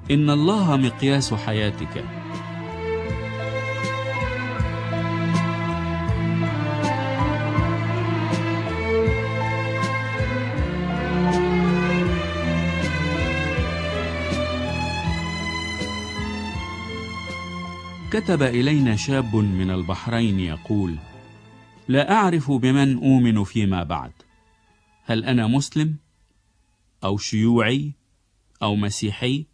إن الله مقياس حياتك. كتب إلينا شاب من البحرين يقول: لا أعرف بمن أؤمن فيما بعد، هل أنا مسلم أو شيوعي أو مسيحي؟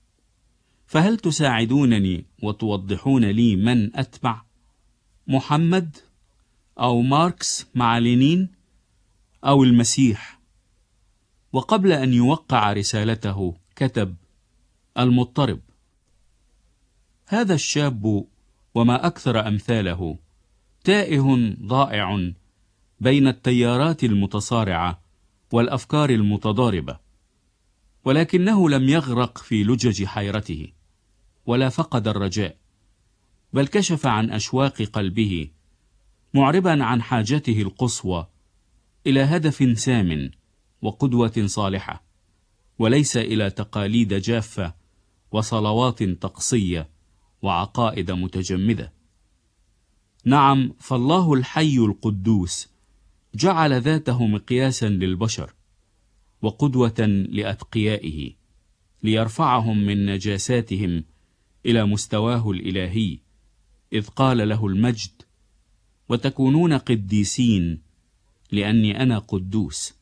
فهل تساعدونني وتوضحون لي من أتبع، محمد أو ماركس مع لينين أو المسيح؟ وقبل أن يوقع رسالته كتب: المضطرب. هذا الشاب وما أكثر أمثاله تائه ضائع بين التيارات المتصارعة والأفكار المتضاربة، ولكنه لم يغرق في لجج حيرته ولا فقد الرجاء، بل كشف عن أشواق قلبه، معربا عن حاجته القصوى إلى هدف سام وقدوة صالحة، وليس إلى تقاليد جافة وصلوات طقسية وعقائد متجمدة. نعم، فالله الحي القدوس جعل ذاته مقياسا للبشر وقدوة لأتقيائه، ليرفعهم من نجاساتهم إلى مستواه الإلهي، إذ قال له المجد: وتكونون قديسين لأني أنا قدوس.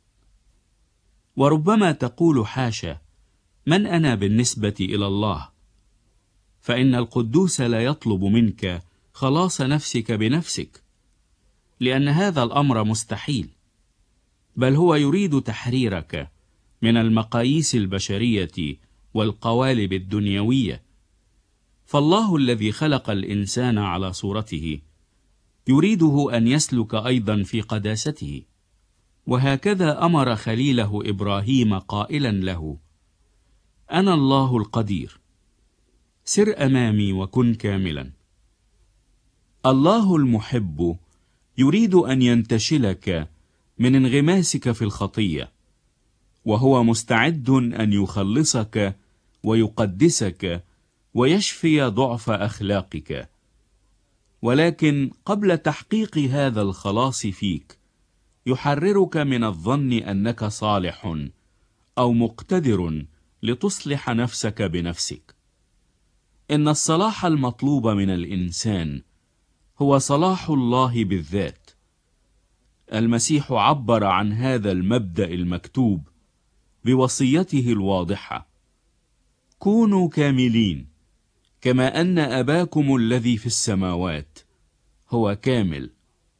وربما تقول: حاشا، من أنا بالنسبة إلى الله؟ فإن القدوس لا يطلب منك خلاص نفسك بنفسك، لأن هذا الأمر مستحيل، بل هو يريد تحريرك من المقاييس البشرية والقوالب الدنيوية. فالله الذي خلق الإنسان على صورته يريده أن يسلك أيضا في قداسته، وهكذا أمر خليله إبراهيم قائلا له: أنا الله القدير، سر أمامي وكن كاملا. الله المحب يريد أن ينتشلك من انغماسك في الخطية، وهو مستعد أن يخلصك ويقدسك ويشفي ضعف أخلاقك. ولكن قبل تحقيق هذا الخلاص فيك يحررك من الظن أنك صالح أو مقتدر لتصلح نفسك بنفسك. إن الصلاح المطلوب من الإنسان هو صلاح الله بالذات. المسيح عبر عن هذا المبدأ المكتوب بوصيته الواضحة: كونوا كاملين كما أن أباكم الذي في السماوات هو كامل.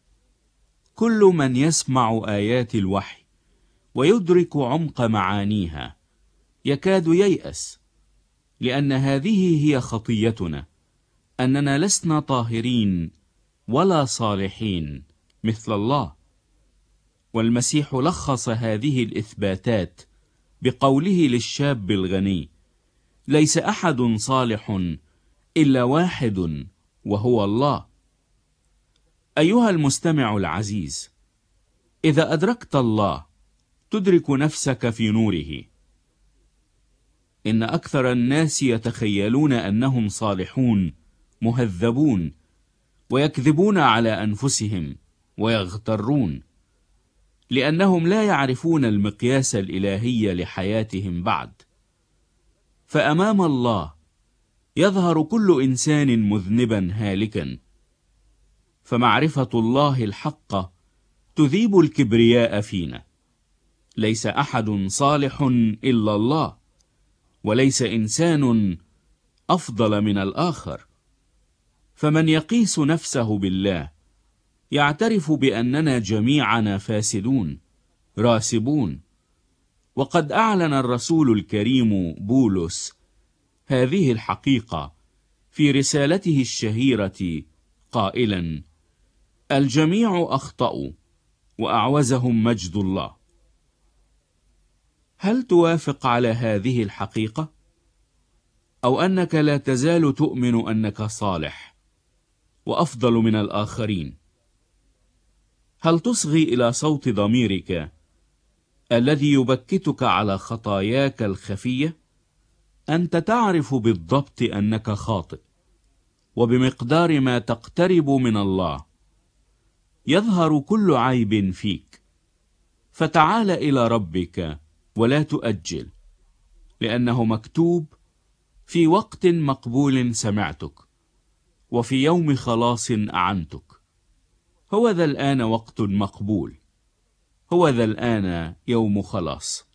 كل من يسمع آيات الوحي ويدرك عمق معانيها يكاد ييأس، لأن هذه هي خطيتنا، أننا لسنا طاهرين ولا صالحين مثل الله. والمسيح لخص هذه الإثباتات بقوله للشاب الغني: ليس أحد صالح إلا واحد وهو الله. أيها المستمع العزيز، إذا أدركت الله تدرك نفسك في نوره. إن أكثر الناس يتخيلون أنهم صالحون مهذبون، ويكذبون على أنفسهم ويغترون، لأنهم لا يعرفون المقياس الإلهي لحياتهم بعد. فأمام الله يظهر كل إنسان مذنبا هالكا، فمعرفة الله الحق تذيب الكبرياء فينا. ليس أحد صالح إلا الله، وليس إنسان أفضل من الآخر. فمن يقيس نفسه بالله يعترف بأننا جميعنا فاسدون راسبون. وقد أعلن الرسول الكريم بولس هذه الحقيقة في رسالته الشهيرة قائلا: الجميع أخطأوا وأعوزهم مجد الله. هل توافق على هذه الحقيقة؟ أو أنك لا تزال تؤمن أنك صالح وأفضل من الآخرين؟ هل تصغي إلى صوت ضميرك الذي يبكتك على خطاياك الخفية أنت تعرف بالضبط أنك خاطئ، وبمقدار ما تقترب من الله يظهر كل عيب فيك. فتعال إلى ربك ولا تؤجل، لأنه مكتوب: في وقت مقبول سمعتك، وفي يوم خلاص أعنتك. هو ذا الآن وقت مقبول، هو ذا الآن يوم خلاص.